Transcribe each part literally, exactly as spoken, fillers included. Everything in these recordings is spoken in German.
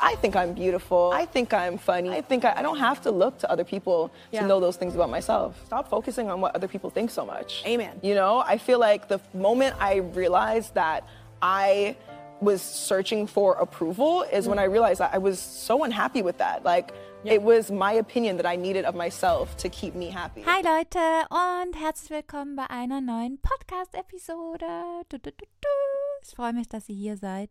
I think I'm beautiful. I think I'm funny. I think I, I don't have to look to other people yeah. to know those things about myself. Stop focusing on what other people think so much. Amen. You know, I feel like the moment I realized that I was searching for approval is mm. when I realized that I was so unhappy with that. Like, yeah. it was my opinion that I needed of myself to keep me happy. Hi Leute und herzlich willkommen bei einer neuen Podcast-Episode. Du, du, du, du. Ich freue mich, dass ihr hier seid.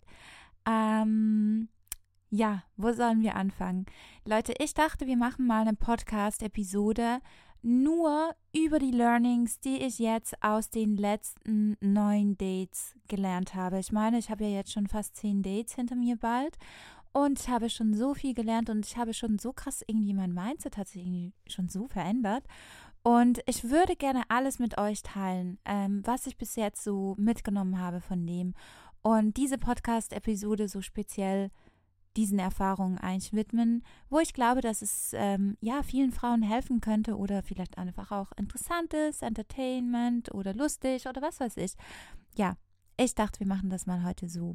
Ähm, ja, wo sollen wir anfangen? Leute, ich dachte, wir machen mal eine Podcast-Episode nur über die Learnings, die ich jetzt aus den letzten neun Dates gelernt habe. Ich meine, ich habe ja jetzt schon fast zehn Dates hinter mir bald und ich habe schon so viel gelernt und ich habe schon so krass irgendwie, mein Mindset hat sich irgendwie schon so verändert und ich würde gerne alles mit euch teilen, ähm, was ich bis jetzt so mitgenommen habe von dem und diese Podcast-Episode so speziell diesen Erfahrungen eigentlich widmen, wo ich glaube, dass es ähm, ja vielen Frauen helfen könnte oder vielleicht einfach auch interessant ist, Entertainment oder lustig oder was weiß ich. Ja, ich dachte, wir machen das mal heute so.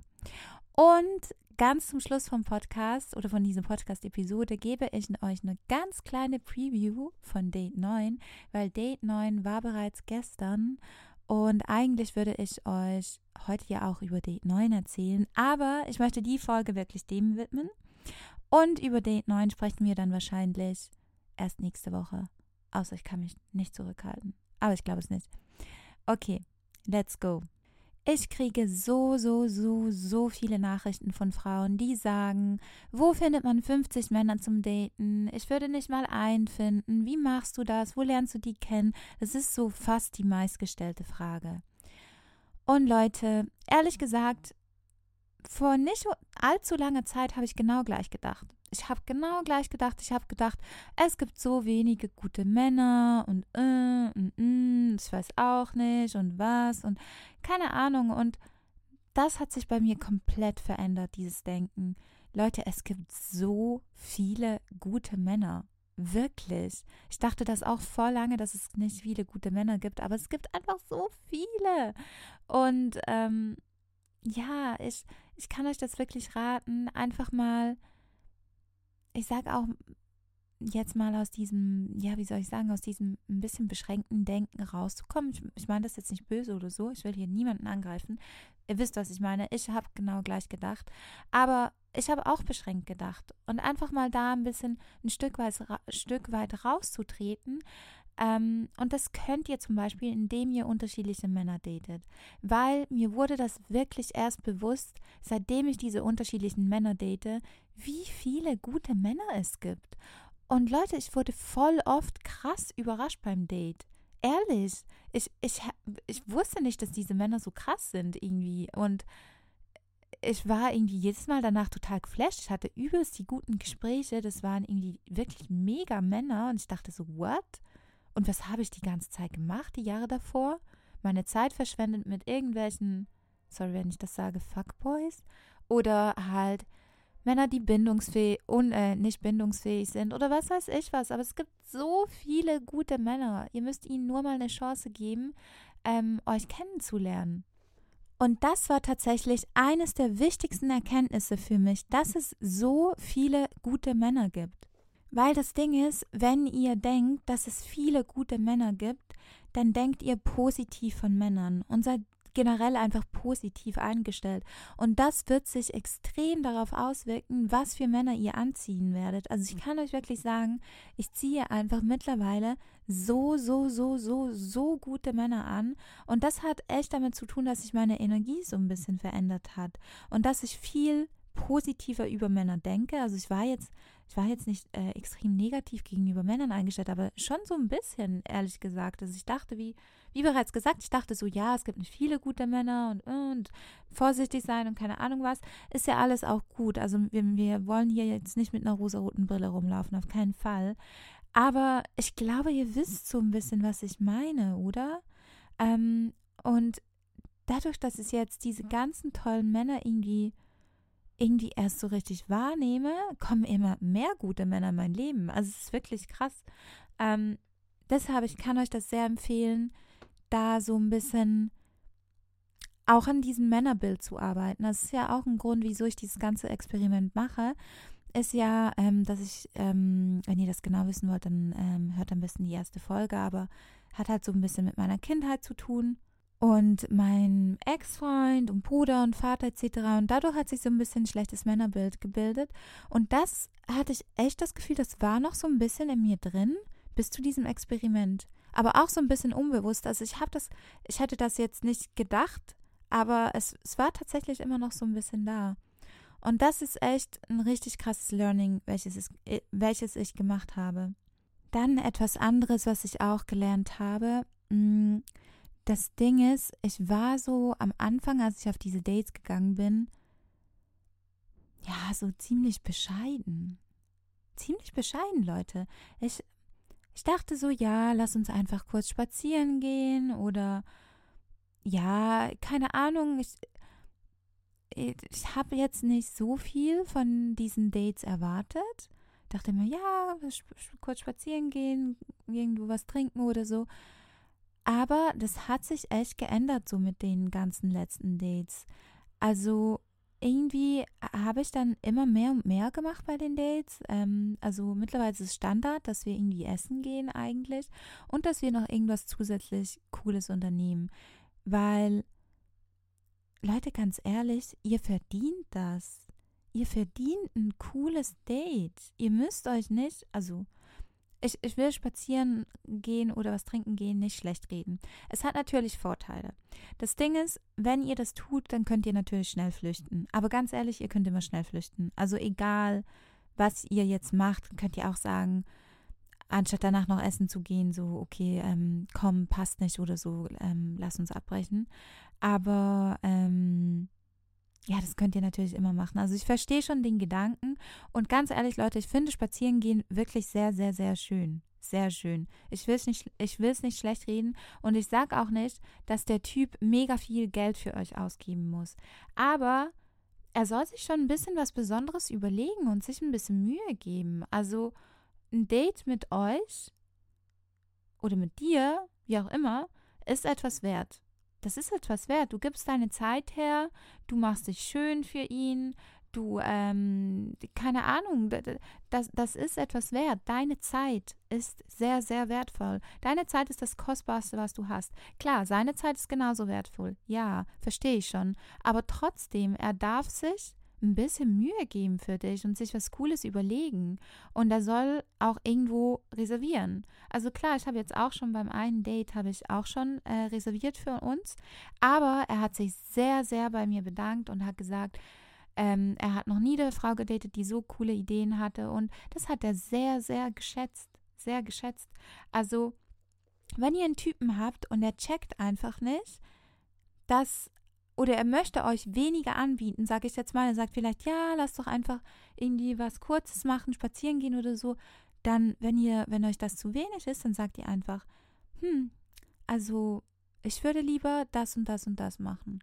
Und ganz zum Schluss vom Podcast oder von dieser Podcast-Episode gebe ich euch eine ganz kleine Preview von Date neun, weil Date neun war bereits gestern. Und eigentlich würde ich euch heute ja auch über Date neun erzählen, aber ich möchte die Folge wirklich dem widmen. Und über Date neun sprechen wir dann wahrscheinlich erst nächste Woche. Außer ich kann mich nicht zurückhalten. Aber ich glaube es nicht. Okay, let's go. Ich kriege so, so, so, so viele Nachrichten von Frauen, die sagen, wo findet man fünfzig Männer zum Daten? Ich würde nicht mal einen finden. Wie machst du das? Wo lernst du die kennen? Das ist so fast die meistgestellte Frage. Und Leute, ehrlich gesagt, vor nicht allzu langer Zeit habe ich genau gleich gedacht. Ich habe genau gleich gedacht, ich habe gedacht, es gibt so wenige gute Männer und äh, und, äh, ich weiß auch nicht und was und keine Ahnung. Und das hat sich bei mir komplett verändert, dieses Denken. Leute, es gibt so viele gute Männer. Wirklich. Ich dachte das auch vor lange, dass es nicht viele gute Männer gibt, aber es gibt einfach so viele. Und ähm, ja, ich, ich kann euch das wirklich raten, einfach mal, ich sage auch jetzt mal aus diesem, ja, wie soll ich sagen, aus diesem ein bisschen beschränkten Denken rauszukommen. Ich, ich meine das jetzt nicht böse oder so, ich will hier niemanden angreifen. Ihr wisst, was ich meine. Ich habe genau gleich gedacht. Aber ich habe auch beschränkt gedacht. Und einfach mal da ein bisschen ein Stück weit, Stück weit rauszutreten. Ähm, und das könnt ihr zum Beispiel, indem ihr unterschiedliche Männer datet. Weil mir wurde das wirklich erst bewusst, seitdem ich diese unterschiedlichen Männer date, wie viele gute Männer es gibt. Und Leute, ich wurde voll oft krass überrascht beim Date. Ehrlich, ich, ich, ich wusste nicht, dass diese Männer so krass sind irgendwie. Und ich war irgendwie jedes Mal danach total geflasht. Ich hatte übelst die guten Gespräche. Das waren irgendwie wirklich mega Männer. Und ich dachte so, what? Und was habe ich die ganze Zeit gemacht, die Jahre davor? Meine Zeit verschwendet mit irgendwelchen, sorry, wenn ich das sage, Fuckboys. Oder halt Männer, die bindungsfähig und äh, nicht bindungsfähig sind oder was weiß ich was. Aber es gibt so viele gute Männer. Ihr müsst ihnen nur mal eine Chance geben, ähm, euch kennenzulernen. Und das war tatsächlich eines der wichtigsten Erkenntnisse für mich, dass es so viele gute Männer gibt. Weil das Ding ist, wenn ihr denkt, dass es viele gute Männer gibt, dann denkt ihr positiv von Männern und seid generell einfach positiv eingestellt. Und das wird sich extrem darauf auswirken, was für Männer ihr anziehen werdet. Also ich kann euch wirklich sagen, ich ziehe einfach mittlerweile so, so, so, so, so gute Männer an. Und das hat echt damit zu tun, dass sich meine Energie so ein bisschen verändert hat. Und dass ich viel positiver über Männer denke. Also ich war jetzt, ich war jetzt nicht äh, extrem negativ gegenüber Männern eingestellt, aber schon so ein bisschen, ehrlich gesagt. Also ich dachte, wie, wie bereits gesagt, ich dachte so, ja, es gibt nicht viele gute Männer und, und vorsichtig sein und keine Ahnung was. Ist ja alles auch gut. Also wir, wir wollen hier jetzt nicht mit einer rosaroten Brille rumlaufen, auf keinen Fall. Aber ich glaube, ihr wisst so ein bisschen, was ich meine, oder? Ähm, und dadurch, dass ich jetzt diese ganzen tollen Männer irgendwie irgendwie erst so richtig wahrnehme, kommen immer mehr gute Männer in mein Leben. Also es ist wirklich krass. Ähm, deshalb, ich kann euch das sehr empfehlen, da so ein bisschen auch an diesem Männerbild zu arbeiten. Das ist ja auch ein Grund, wieso ich dieses ganze Experiment mache, ist ja, ähm, dass ich, ähm, wenn ihr das genau wissen wollt, dann ähm, hört am besten die erste Folge, aber hat halt so ein bisschen mit meiner Kindheit zu tun und mein Ex-Freund und Bruder und Vater et cetera. Und dadurch hat sich so ein bisschen ein schlechtes Männerbild gebildet. Und das hatte ich echt das Gefühl, das war noch so ein bisschen in mir drin, bis zu diesem Experiment. Aber auch so ein bisschen unbewusst. Also ich habe das, ich hätte das jetzt nicht gedacht, aber es, es war tatsächlich immer noch so ein bisschen da. Und das ist echt ein richtig krasses Learning, welches, es, welches ich gemacht habe. Dann etwas anderes, was ich auch gelernt habe. Das Ding ist, ich war so am Anfang, als ich auf diese Dates gegangen bin, ja, so ziemlich bescheiden. Ziemlich bescheiden, Leute. Ich, ich dachte so, ja, lass uns einfach kurz spazieren gehen oder ja, keine Ahnung, ich, ich habe jetzt nicht so viel von diesen Dates erwartet. Dachte mir, ja, kurz spazieren gehen, irgendwo was trinken oder so. Aber das hat sich echt geändert so mit den ganzen letzten Dates. Also irgendwie habe ich dann immer mehr und mehr gemacht bei den Dates. Ähm, also mittlerweile ist es Standard, dass wir irgendwie essen gehen eigentlich und dass wir noch irgendwas zusätzlich Cooles unternehmen. Weil, Leute, ganz ehrlich, ihr verdient das. Ihr verdient ein cooles Date. Ihr müsst euch nicht, also ich, ich will spazieren gehen oder was trinken gehen nicht schlecht reden. Es hat natürlich Vorteile. Das Ding ist, wenn ihr das tut, dann könnt ihr natürlich schnell flüchten. Aber ganz ehrlich, ihr könnt immer schnell flüchten. Also egal, was ihr jetzt macht, könnt ihr auch sagen, anstatt danach noch essen zu gehen, so, okay, ähm, komm, passt nicht oder so, ähm, lass uns abbrechen. Aber, ähm, ja, das könnt ihr natürlich immer machen. Also ich verstehe schon den Gedanken und ganz ehrlich, Leute, ich finde Spazierengehen wirklich sehr, sehr, sehr schön. Sehr schön. Ich will es nicht, ich will es nicht schlecht reden und ich sage auch nicht, dass der Typ mega viel Geld für euch ausgeben muss. Aber er soll sich schon ein bisschen was Besonderes überlegen und sich ein bisschen Mühe geben. Also ein Date mit euch oder mit dir, wie auch immer, ist etwas wert. Das ist etwas wert. Du gibst deine Zeit her, du machst dich schön für ihn, du, ähm, keine Ahnung, das, das ist etwas wert. Deine Zeit ist sehr, sehr wertvoll. Deine Zeit ist das Kostbarste, was du hast. Klar, seine Zeit ist genauso wertvoll. Ja, verstehe ich schon. Aber trotzdem, er darf sich ein bisschen Mühe geben für dich und sich was Cooles überlegen. Und er soll auch irgendwo reservieren. Also klar, ich habe jetzt auch schon beim einen Date, habe ich auch schon äh, reserviert für uns. Aber er hat sich sehr, sehr bei mir bedankt und hat gesagt, ähm, er hat noch nie eine Frau gedatet, die so coole Ideen hatte. Und das hat er sehr, sehr geschätzt. Sehr geschätzt. Also, wenn ihr einen Typen habt und er checkt einfach nicht, dass oder er möchte euch weniger anbieten, sage ich jetzt mal, er sagt vielleicht, ja, lasst doch einfach irgendwie was Kurzes machen, spazieren gehen oder so, dann, wenn ihr, wenn euch das zu wenig ist, dann sagt ihr einfach, hm, also ich würde lieber das und das und das machen.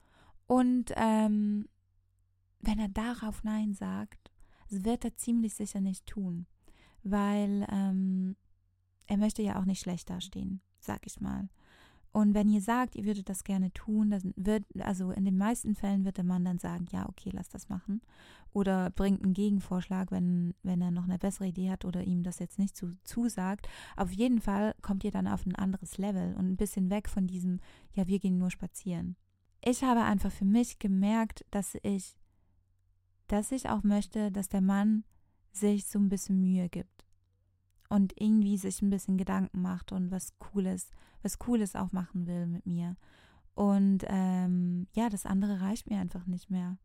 Und ähm, wenn er darauf Nein sagt, das wird er ziemlich sicher nicht tun, weil ähm, er möchte ja auch nicht schlecht dastehen, sag ich mal. Und wenn ihr sagt, ihr würdet das gerne tun, dann wird, also in den meisten Fällen wird der Mann dann sagen, ja, okay, lass das machen. Oder bringt einen Gegenvorschlag, wenn, wenn er noch eine bessere Idee hat oder ihm das jetzt nicht zu, zusagt. Auf jeden Fall kommt ihr dann auf ein anderes Level und ein bisschen weg von diesem, ja, wir gehen nur spazieren. Ich habe einfach für mich gemerkt, dass ich, dass ich auch möchte, dass der Mann sich so ein bisschen Mühe gibt. Und irgendwie sich ein bisschen Gedanken macht und was Cooles, was Cooles auch machen will mit mir. Und ähm, ja, das andere reicht mir einfach nicht mehr.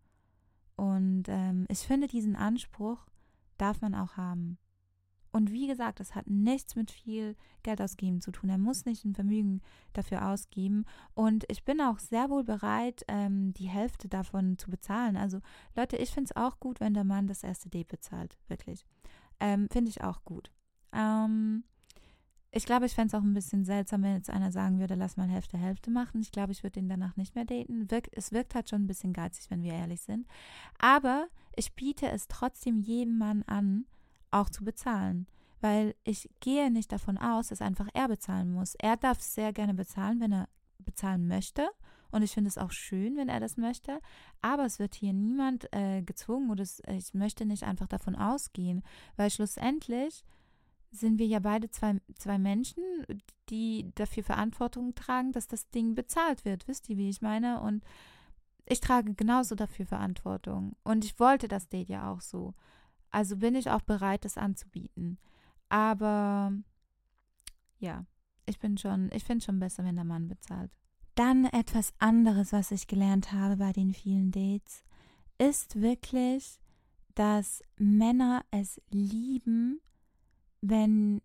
Und ähm, ich finde, diesen Anspruch darf man auch haben. Und wie gesagt, das hat nichts mit viel Geld ausgeben zu tun. Er muss nicht ein Vermögen dafür ausgeben. Und ich bin auch sehr wohl bereit, ähm, die Hälfte davon zu bezahlen. Also Leute, ich finde es auch gut, wenn der Mann das erste Date bezahlt. Wirklich. Ähm, finde ich auch gut. Ähm, ich glaube, ich fände es auch ein bisschen seltsam, wenn jetzt einer sagen würde, lass mal Hälfte, Hälfte machen. Ich glaube, ich würde ihn danach nicht mehr daten. Wirk, es wirkt halt schon ein bisschen geizig, wenn wir ehrlich sind. Aber ich biete es trotzdem jedem Mann an, auch zu bezahlen. Weil ich gehe nicht davon aus, dass einfach er bezahlen muss. Er darf sehr gerne bezahlen, wenn er bezahlen möchte. Und ich finde es auch schön, wenn er das möchte. Aber es wird hier niemand äh, gezwungen oder es, ich möchte nicht einfach davon ausgehen. Weil schlussendlich sind wir ja beide zwei, zwei Menschen, die dafür Verantwortung tragen, dass das Ding bezahlt wird. Wisst ihr, wie ich meine? Und ich trage genauso dafür Verantwortung. Und ich wollte das Date ja auch so. Also bin ich auch bereit, das anzubieten. Aber ja, ich bin schon, ich finde schon besser, wenn der Mann bezahlt. Dann etwas anderes, was ich gelernt habe bei den vielen Dates, ist wirklich, dass Männer es lieben, wenn,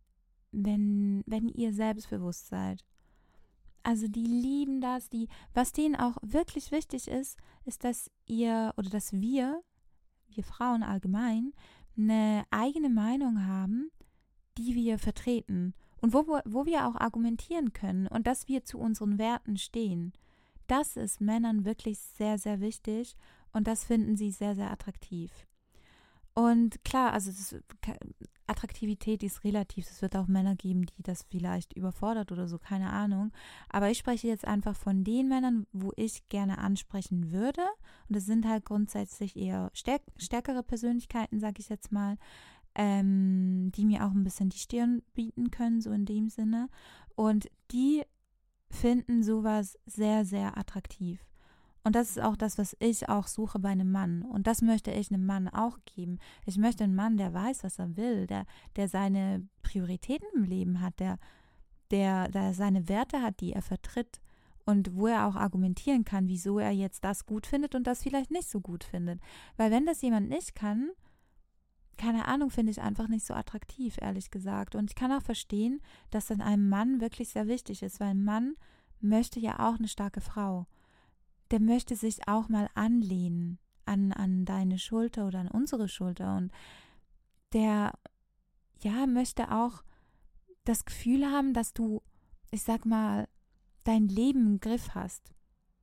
wenn, wenn ihr selbstbewusst seid. Also die lieben das, die, was denen auch wirklich wichtig ist, ist, dass ihr oder dass wir, wir Frauen allgemein, eine eigene Meinung haben, die wir vertreten und wo, wo wir auch argumentieren können und dass wir zu unseren Werten stehen. Das ist Männern wirklich sehr, sehr wichtig und das finden sie sehr, sehr attraktiv. Und klar, also das, Attraktivität ist relativ. Es wird auch Männer geben, die das vielleicht überfordert oder so, keine Ahnung. Aber ich spreche jetzt einfach von den Männern, wo ich gerne ansprechen würde. Und das sind halt grundsätzlich eher stärk- stärkere Persönlichkeiten, sage ich jetzt mal, ähm, die mir auch ein bisschen die Stirn bieten können, so in dem Sinne. Und die finden sowas sehr, sehr attraktiv. Und das ist auch das, was ich auch suche bei einem Mann. Und das möchte ich einem Mann auch geben. Ich möchte einen Mann, der weiß, was er will, der, der seine Prioritäten im Leben hat, der, der, der seine Werte hat, die er vertritt. Und wo er auch argumentieren kann, wieso er jetzt das gut findet und das vielleicht nicht so gut findet. Weil wenn das jemand nicht kann, keine Ahnung, finde ich einfach nicht so attraktiv, ehrlich gesagt. Und ich kann auch verstehen, dass das einem Mann wirklich sehr wichtig ist, weil ein Mann möchte ja auch eine starke Frau. Der möchte sich auch mal anlehnen an, an deine Schulter oder an unsere Schulter. Und der, ja, möchte auch das Gefühl haben, dass du, ich sag mal, dein Leben im Griff hast.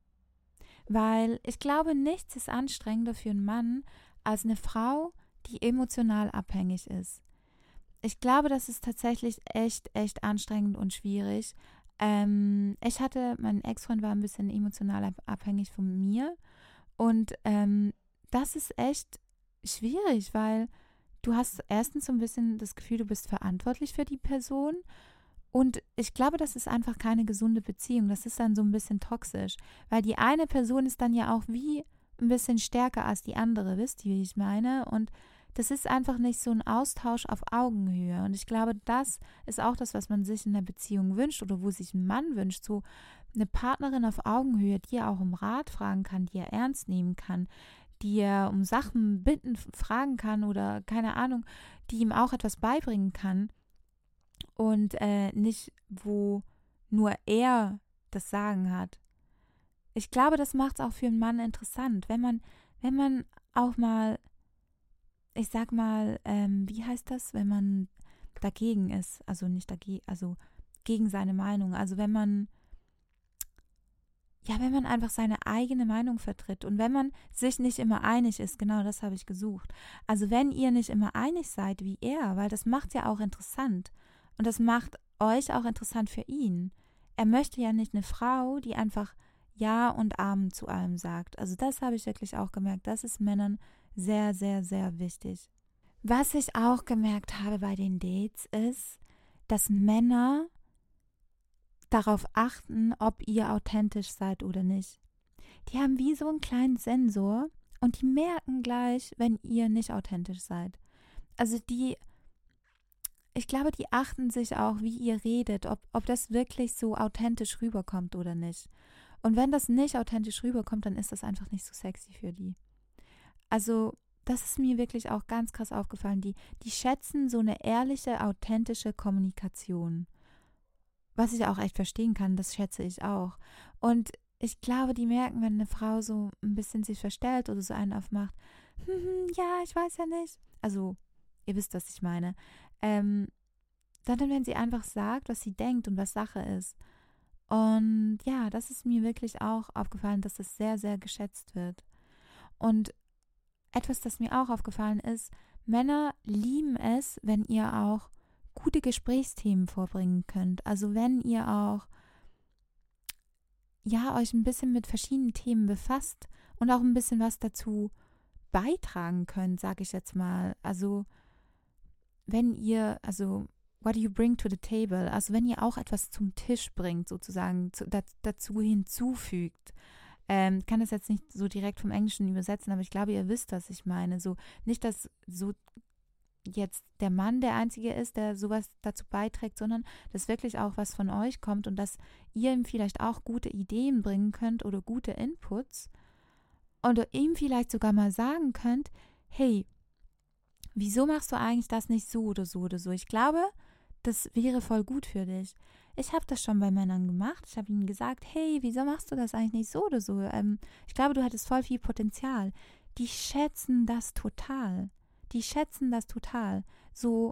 Weil ich glaube, nichts ist anstrengender für einen Mann als eine Frau, die emotional abhängig ist. Ich glaube, das ist tatsächlich echt, echt anstrengend und schwierig. Ähm, ich hatte, mein Ex-Freund war ein bisschen emotional abhängig von mir und ähm, das ist echt schwierig, weil du hast erstens so ein bisschen das Gefühl, du bist verantwortlich für die Person und ich glaube, das ist einfach keine gesunde Beziehung, das ist dann so ein bisschen toxisch, weil die eine Person ist dann ja auch wie ein bisschen stärker als die andere, wisst ihr, wie ich meine? Und das ist einfach nicht so ein Austausch auf Augenhöhe. Und ich glaube, das ist auch das, was man sich in der Beziehung wünscht oder wo sich ein Mann wünscht. So eine Partnerin auf Augenhöhe, die er auch um Rat fragen kann, die er ernst nehmen kann, die er um Sachen bitten, fragen kann oder keine Ahnung, die ihm auch etwas beibringen kann. Und äh, nicht, wo nur er das Sagen hat. Ich glaube, das macht es auch für einen Mann interessant, wenn man, wenn man auch mal ich sag mal, ähm, wie heißt das, wenn man dagegen ist, also nicht dagegen, also gegen seine Meinung, also wenn man, ja, wenn man einfach seine eigene Meinung vertritt und wenn man sich nicht immer einig ist, genau das habe ich gesucht, also wenn ihr nicht immer einig seid wie er, weil das macht ja auch interessant und das macht euch auch interessant für ihn. Er möchte ja nicht eine Frau, die einfach Ja und Amen zu allem sagt, also das habe ich wirklich auch gemerkt, das ist Männern sehr, sehr, sehr wichtig. Was ich auch gemerkt habe bei den Dates ist, dass Männer darauf achten, ob ihr authentisch seid oder nicht. Die haben wie so einen kleinen Sensor und die merken gleich, wenn ihr nicht authentisch seid. Also die, ich glaube, die achten sich auch, wie ihr redet, ob, ob das wirklich so authentisch rüberkommt oder nicht. Und wenn das nicht authentisch rüberkommt, dann ist das einfach nicht so sexy für die. Also, das ist mir wirklich auch ganz krass aufgefallen. Die, die schätzen so eine ehrliche, authentische Kommunikation. Was ich auch echt verstehen kann, das schätze ich auch. Und ich glaube, die merken, wenn eine Frau so ein bisschen sich verstellt oder so einen aufmacht, hm, ja, ich weiß ja nicht. Also, ihr wisst, was ich meine. Ähm, dann, wenn sie einfach sagt, was sie denkt und was Sache ist. Und ja, das ist mir wirklich auch aufgefallen, dass das sehr, sehr geschätzt wird. Und etwas, das mir auch aufgefallen ist, Männer lieben es, wenn ihr auch gute Gesprächsthemen vorbringen könnt. Also wenn ihr auch, ja, euch ein bisschen mit verschiedenen Themen befasst und auch ein bisschen was dazu beitragen könnt, sage ich jetzt mal. Also wenn ihr, also what do you bring to the table? Also wenn ihr auch etwas zum Tisch bringt, sozusagen zu, da, dazu hinzufügt. Ähm, kann das jetzt nicht so direkt vom Englischen übersetzen, aber ich glaube, ihr wisst, was ich meine. So nicht, dass so jetzt der Mann der Einzige ist, der sowas dazu beiträgt, sondern dass wirklich auch was von euch kommt und dass ihr ihm vielleicht auch gute Ideen bringen könnt oder gute Inputs und ihm vielleicht sogar mal sagen könnt, hey, wieso machst du eigentlich das nicht so oder so oder so? Ich glaube, das wäre voll gut für dich. Ich habe das schon bei Männern gemacht. Ich habe ihnen gesagt, hey, wieso machst du das eigentlich nicht so oder so? Ähm, ich glaube, du hättest voll viel Potenzial. Die schätzen das total. Die schätzen das total. So,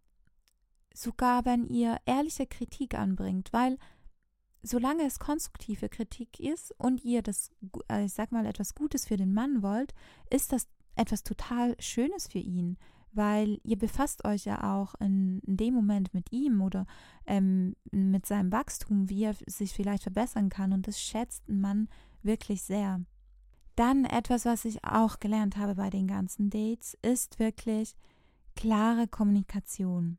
sogar wenn ihr ehrliche Kritik anbringt, weil solange es konstruktive Kritik ist und ihr das, ich sag mal, etwas Gutes für den Mann wollt, ist das etwas total Schönes für ihn, weil ihr befasst euch ja auch in, in dem Moment mit ihm oder ähm, mit seinem Wachstum, wie er sich vielleicht verbessern kann, und das schätzt ein Mann wirklich sehr. Dann etwas, was ich auch gelernt habe bei den ganzen Dates, ist wirklich klare Kommunikation.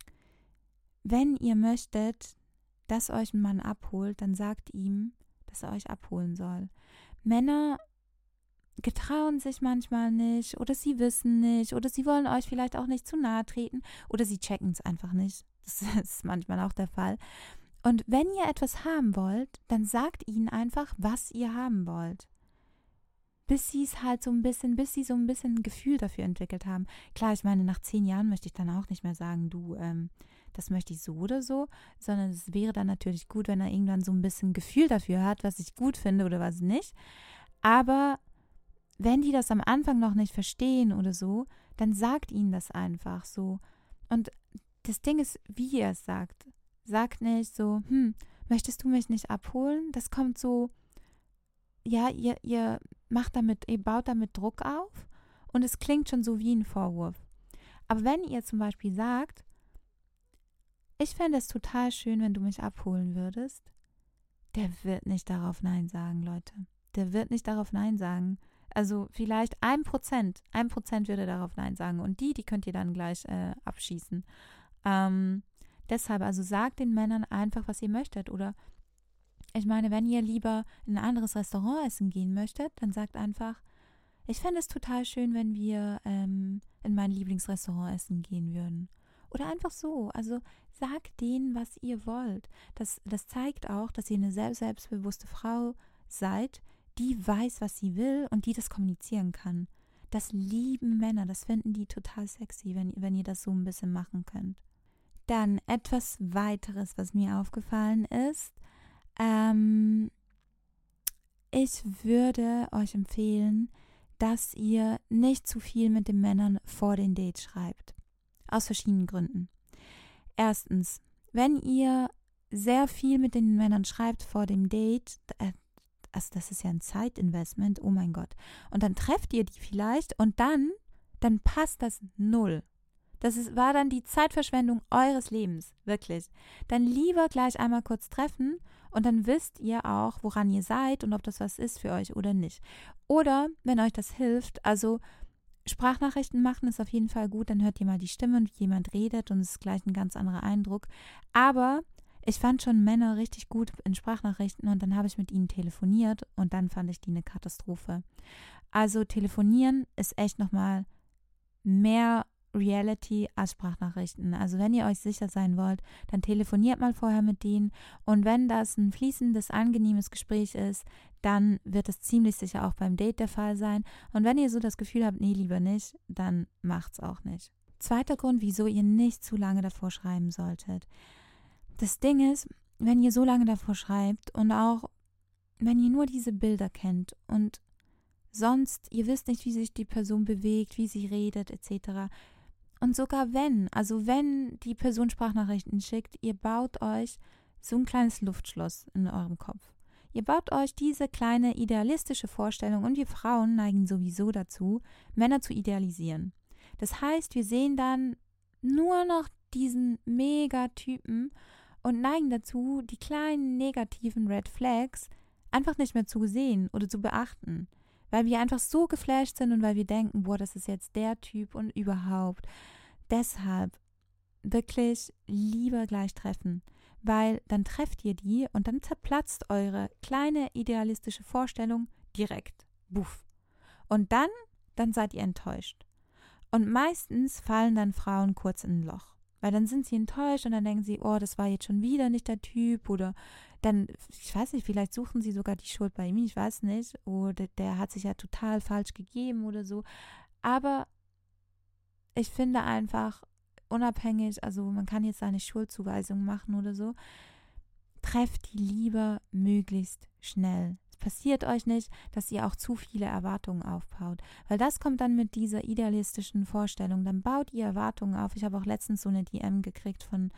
Wenn ihr möchtet, dass euch ein Mann abholt, dann sagt ihm, dass er euch abholen soll. Männer getrauen sich manchmal nicht oder sie wissen nicht oder sie wollen euch vielleicht auch nicht zu nahe treten oder sie checken es einfach nicht. Das ist manchmal auch der Fall. Und wenn ihr etwas haben wollt, dann sagt ihnen einfach, was ihr haben wollt. Bis sie es halt so ein bisschen, bis sie so ein bisschen ein Gefühl dafür entwickelt haben. Klar, ich meine, nach zehn Jahren möchte ich dann auch nicht mehr sagen, du, ähm, das möchte ich so oder so, sondern es wäre dann natürlich gut, wenn er irgendwann so ein bisschen Gefühl dafür hat, was ich gut finde oder was nicht. Aber wenn die das am Anfang noch nicht verstehen oder so, dann sagt ihnen das einfach so. Und das Ding ist, wie ihr es sagt. Sagt nicht so, hm, möchtest du mich nicht abholen? Das kommt so, ja, ihr, ihr macht damit, ihr baut damit Druck auf und es klingt schon so wie ein Vorwurf. Aber wenn ihr zum Beispiel sagt, ich fände es total schön, wenn du mich abholen würdest, der wird nicht darauf Nein sagen, Leute. Der wird nicht darauf Nein sagen. Also vielleicht ein Prozent, ein Prozent würde darauf Nein sagen. Und die, die könnt ihr dann gleich äh, abschießen. Ähm, deshalb, also sagt den Männern einfach, was ihr möchtet. Oder ich meine, wenn ihr lieber in ein anderes Restaurant essen gehen möchtet, dann sagt einfach, ich fände es total schön, wenn wir ähm, in mein Lieblingsrestaurant essen gehen würden. Oder einfach so. Also sagt denen, was ihr wollt. Das, das zeigt auch, dass ihr eine selbst, selbstbewusste Frau seid, die weiß, was sie will und die das kommunizieren kann. Das lieben Männer, das finden die total sexy, wenn, wenn ihr das so ein bisschen machen könnt. Dann etwas weiteres, was mir aufgefallen ist. Ähm, ich würde euch empfehlen, dass ihr nicht zu viel mit den Männern vor den Dates schreibt. Aus verschiedenen Gründen. Erstens, wenn ihr sehr viel mit den Männern schreibt vor dem Date, äh, also das ist ja ein Zeitinvestment, oh mein Gott. Und dann trefft ihr die vielleicht und dann, dann passt das null. Das ist, war dann die Zeitverschwendung eures Lebens, wirklich. Dann lieber gleich einmal kurz treffen und dann wisst ihr auch, woran ihr seid und ob das was ist für euch oder nicht. Oder, wenn euch das hilft, also Sprachnachrichten machen ist auf jeden Fall gut, dann hört ihr mal die Stimme und wie jemand redet und es ist gleich ein ganz anderer Eindruck. Aber ich fand schon Männer richtig gut in Sprachnachrichten und dann habe ich mit ihnen telefoniert und dann fand ich die eine Katastrophe. Also telefonieren ist echt nochmal mehr Reality als Sprachnachrichten. Also wenn ihr euch sicher sein wollt, dann telefoniert mal vorher mit denen und wenn das ein fließendes, angenehmes Gespräch ist, dann wird es ziemlich sicher auch beim Date der Fall sein. Und wenn ihr so das Gefühl habt, nee, lieber nicht, dann macht's auch nicht. Zweiter Grund, wieso ihr nicht zu lange davor schreiben solltet. Das Ding ist, wenn ihr so lange davor schreibt und auch wenn ihr nur diese Bilder kennt und sonst, ihr wisst nicht, wie sich die Person bewegt, wie sie redet, et cetera. Und sogar wenn, also wenn die Person Sprachnachrichten schickt, ihr baut euch so ein kleines Luftschloss in eurem Kopf. Ihr baut euch diese kleine idealistische Vorstellung und wir Frauen neigen sowieso dazu, Männer zu idealisieren. Das heißt, wir sehen dann nur noch diesen Megatypen und neigen dazu, die kleinen negativen Red Flags einfach nicht mehr zu sehen oder zu beachten, weil wir einfach so geflasht sind und weil wir denken, boah, das ist jetzt der Typ und überhaupt. Deshalb wirklich lieber gleich treffen, weil dann trefft ihr die und dann zerplatzt eure kleine idealistische Vorstellung direkt. Buff. Und dann, dann seid ihr enttäuscht. Und meistens fallen dann Frauen kurz in ein Loch, weil dann sind sie enttäuscht und dann denken sie, oh, das war jetzt schon wieder nicht der Typ oder dann, ich weiß nicht, vielleicht suchen sie sogar die Schuld bei ihm, ich weiß nicht, oder der hat sich ja total falsch gegeben oder so. Aber ich finde einfach, unabhängig, also man kann jetzt eine Schuldzuweisung machen oder so, trefft die lieber möglichst schnell. Es passiert euch nicht, dass ihr auch zu viele Erwartungen aufbaut, weil das kommt dann mit dieser idealistischen Vorstellung, dann baut ihr Erwartungen auf. Ich habe auch letztens so eine D M gekriegt von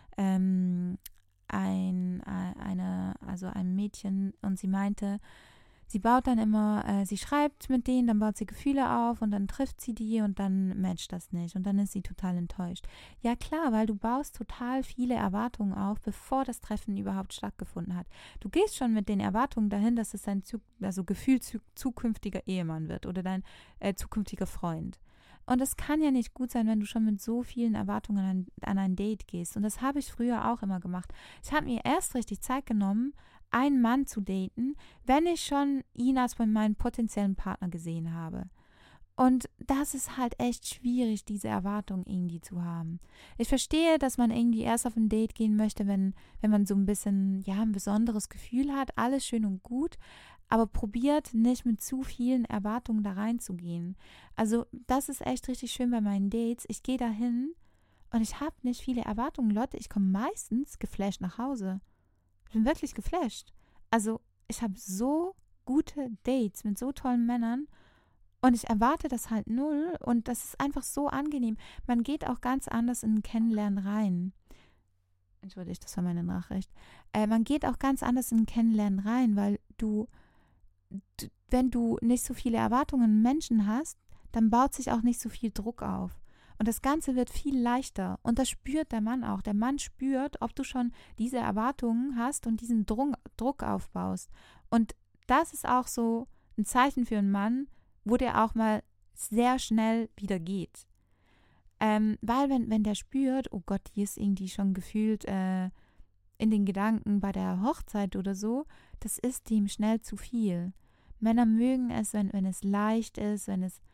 ähm, ein, eine, also einem Mädchen und sie meinte, sie baut dann immer, äh, sie schreibt mit denen, dann baut sie Gefühle auf und dann trifft sie die und dann matcht das nicht und dann ist sie total enttäuscht. Ja klar, weil du baust total viele Erwartungen auf, bevor das Treffen überhaupt stattgefunden hat. Du gehst schon mit den Erwartungen dahin, dass es dein zu, also gefühlt zu, zukünftiger Ehemann wird oder dein äh, zukünftiger Freund. Und es kann ja nicht gut sein, wenn du schon mit so vielen Erwartungen an, an ein Date gehst. Und das habe ich früher auch immer gemacht. Ich habe mir erst richtig Zeit genommen, einen Mann zu daten, wenn ich schon ihn als meinen potenziellen Partner gesehen habe. Und das ist halt echt schwierig, diese Erwartung irgendwie zu haben. Ich verstehe, dass man irgendwie erst auf ein Date gehen möchte, wenn, wenn man so ein bisschen, ja, ein besonderes Gefühl hat, alles schön und gut, aber probiert nicht mit zu vielen Erwartungen da reinzugehen. Also das ist echt richtig schön bei meinen Dates. Ich gehe dahin und ich habe nicht viele Erwartungen, Leute. Ich komme meistens geflasht nach Hause. Ich bin wirklich geflasht. Also ich habe so gute Dates mit so tollen Männern und ich erwarte das halt null und das ist einfach so angenehm. Man geht auch ganz anders in ein Kennenlernen rein. Entschuldigung, das war meine Nachricht. Äh, man geht auch ganz anders in ein Kennenlernen rein, weil du, du, wenn du nicht so viele Erwartungen an Menschen hast, dann baut sich auch nicht so viel Druck auf. Und das Ganze wird viel leichter. Und das spürt der Mann auch. Der Mann spürt, ob du schon diese Erwartungen hast und diesen Druck, Druck aufbaust. Und das ist auch so ein Zeichen für einen Mann, wo der auch mal sehr schnell wieder geht. Ähm, weil wenn, wenn der spürt, oh Gott, die ist irgendwie schon gefühlt äh, in den Gedanken bei der Hochzeit oder so, das ist dem schnell zu viel. Männer mögen es, wenn, wenn es leicht ist, wenn es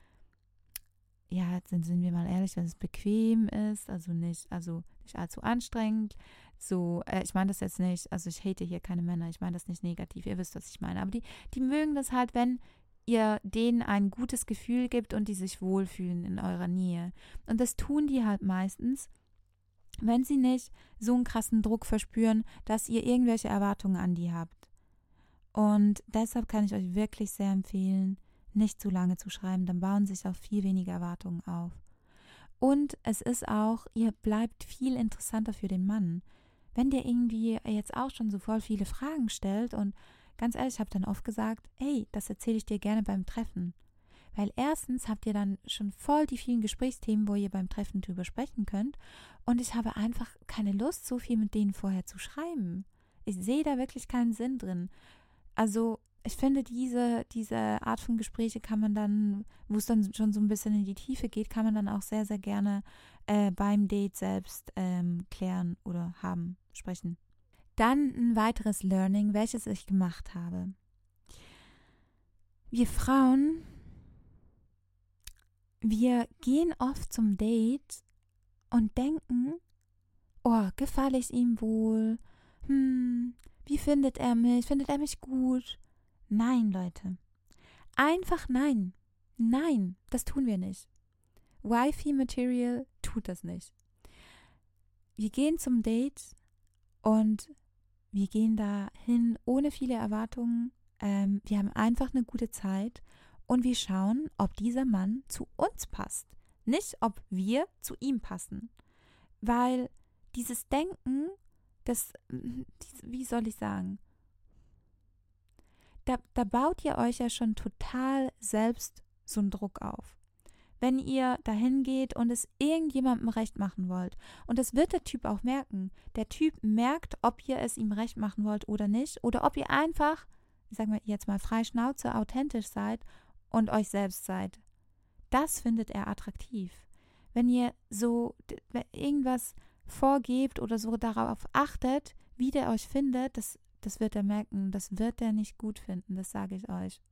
ja, jetzt sind, sind wir mal ehrlich, wenn es bequem ist, also nicht, also nicht allzu anstrengend. So, äh, ich meine das jetzt nicht, also ich hate hier keine Männer, ich meine das nicht negativ, ihr wisst, was ich meine. Aber die, die mögen das halt, wenn ihr denen ein gutes Gefühl gibt und die sich wohlfühlen in eurer Nähe. Und das tun die halt meistens, wenn sie nicht so einen krassen Druck verspüren, dass ihr irgendwelche Erwartungen an die habt. Und deshalb kann ich euch wirklich sehr empfehlen, nicht zu lange zu schreiben, dann bauen sich auch viel weniger Erwartungen auf. Und es ist auch, ihr bleibt viel interessanter für den Mann. Wenn der irgendwie jetzt auch schon so voll viele Fragen stellt und ganz ehrlich, ich habe dann oft gesagt, hey, das erzähle ich dir gerne beim Treffen. Weil erstens habt ihr dann schon voll die vielen Gesprächsthemen, wo ihr beim Treffen drüber sprechen könnt und ich habe einfach keine Lust, so viel mit denen vorher zu schreiben. Ich sehe da wirklich keinen Sinn drin. Also ich finde, diese, diese Art von Gespräche kann man dann, wo es dann schon so ein bisschen in die Tiefe geht, kann man dann auch sehr, sehr gerne äh, beim Date selbst ähm, klären oder haben, sprechen. Dann ein weiteres Learning, welches ich gemacht habe. Wir Frauen, wir gehen oft zum Date und denken, oh, gefalle ich ihm wohl? Hm, wie findet er mich? Findet er mich gut? Nein, Leute. Einfach nein. Nein, das tun wir nicht. Wifey Material tut das nicht. Wir gehen zum Date und wir gehen da hin ohne viele Erwartungen. Ähm, wir haben einfach eine gute Zeit und wir schauen, ob dieser Mann zu uns passt. Nicht, ob wir zu ihm passen. Weil dieses Denken, das, wie soll ich sagen, Da, da baut ihr euch ja schon total selbst so einen Druck auf. Wenn ihr dahin geht und es irgendjemandem recht machen wollt. Und das wird der Typ auch merken. Der Typ merkt, ob ihr es ihm recht machen wollt oder nicht. Oder ob ihr einfach ich sag mal jetzt mal frei Schnauze, authentisch seid und euch selbst seid. Das findet er attraktiv. Wenn ihr so irgendwas vorgebt oder so darauf achtet, wie der euch findet, das, das wird er merken, das wird er nicht gut finden, das sage ich euch.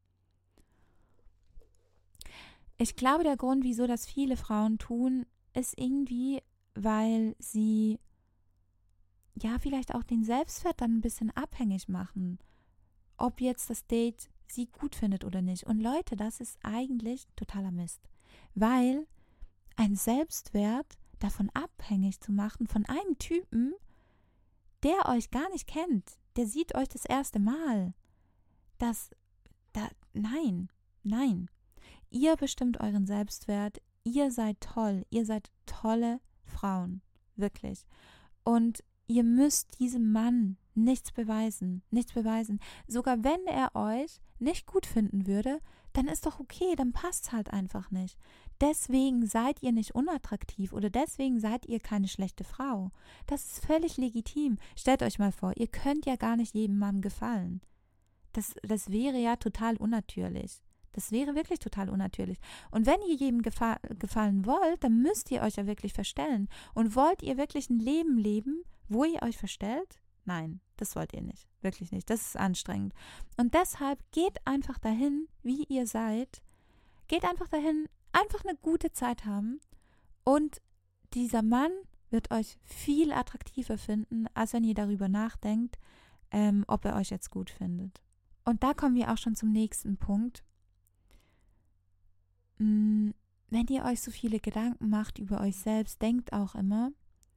Ich glaube, der Grund, wieso das viele Frauen tun, ist irgendwie, weil sie ja vielleicht auch den Selbstwert dann ein bisschen abhängig machen, ob jetzt das Date sie gut findet oder nicht. Und Leute, das ist eigentlich totaler Mist, weil ein Selbstwert davon abhängig zu machen von einem Typen, der euch gar nicht kennt, der sieht euch das erste Mal. Das, da, nein, nein. Ihr bestimmt euren Selbstwert, ihr seid toll, ihr seid tolle Frauen, wirklich. Und ihr müsst diesem Mann nichts beweisen, nichts beweisen. Sogar wenn er euch nicht gut finden würde, dann ist doch okay, dann passt es halt einfach nicht. Deswegen seid ihr nicht unattraktiv oder deswegen seid ihr keine schlechte Frau. Das ist völlig legitim. Stellt euch mal vor, ihr könnt ja gar nicht jedem Mann gefallen. Das, das wäre ja total unnatürlich. Das wäre wirklich total unnatürlich. Und wenn ihr jedem gefa- gefallen wollt, dann müsst ihr euch ja wirklich verstellen. Und wollt ihr wirklich ein Leben leben, wo ihr euch verstellt? Nein, das wollt ihr nicht. Wirklich nicht. Das ist anstrengend. Und deshalb geht einfach dahin, wie ihr seid. Geht einfach dahin, einfach eine gute Zeit haben. Und dieser Mann wird euch viel attraktiver finden, als wenn ihr darüber nachdenkt, ähm, ob er euch jetzt gut findet. Und da kommen wir auch schon zum nächsten Punkt. Wenn ihr euch so viele Gedanken macht über euch selbst, denkt auch immer